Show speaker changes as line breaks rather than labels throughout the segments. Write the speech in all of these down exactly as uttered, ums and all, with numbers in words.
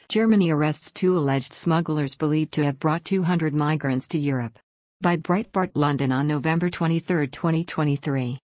Germany arrests two alleged smugglers believed to have brought two hundred migrants to Europe. By Breitbart London on November twenty-third, twenty twenty-three.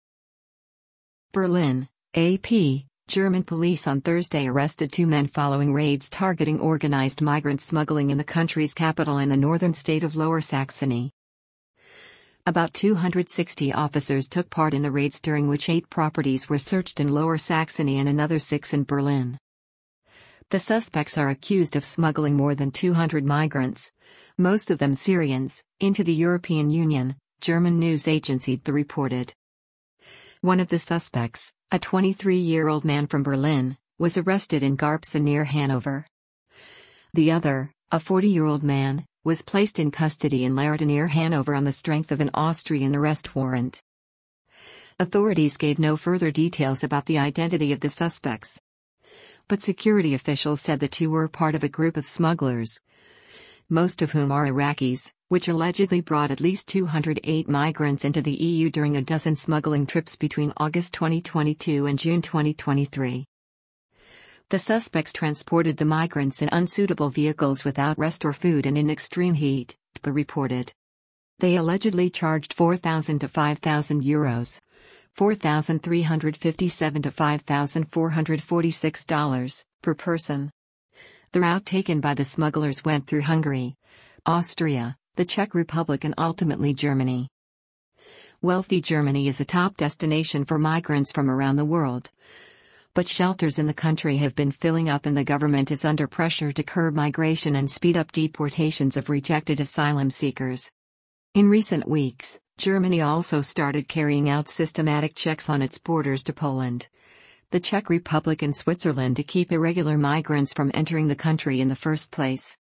Berlin, A P. German police on Thursday arrested two men following raids targeting organized migrant smuggling in the country's capital and the northern state of Lower Saxony. About two hundred sixty officers took part in the raids, during which eight properties were searched in Lower Saxony and another six in Berlin. The suspects are accused of smuggling more than two hundred migrants, most of them Syrians, into the European Union, German news agency D P A reported. One of the suspects, a twenty-three-year-old man from Berlin, was arrested in Garbsen near Hanover. The other, a forty-year-old man, was placed in custody in Lehrte near Hanover on the strength of an Austrian arrest warrant. Authorities gave no further details about the identity of the suspects, but security officials said the two were part of a group of smugglers, most of whom are Iraqis, which allegedly brought at least two hundred eight migrants into the E U during a dozen smuggling trips between August twenty twenty-two and June twenty twenty-three. The suspects transported the migrants in unsuitable vehicles without rest or food and in extreme heat, D P A reported. They allegedly charged four thousand to five thousand euros, four thousand three hundred fifty-seven to five thousand four hundred forty-six dollars, per person. The route taken by the smugglers went through Hungary, Austria, the Czech Republic and ultimately Germany. Wealthy Germany is a top destination for migrants from around the world, but shelters in the country have been filling up and the government is under pressure to curb migration and speed up deportations of rejected asylum seekers. In recent weeks, Germany also started carrying out systematic checks on its borders to Poland, the Czech Republic and Switzerland to keep irregular migrants from entering the country in the first place.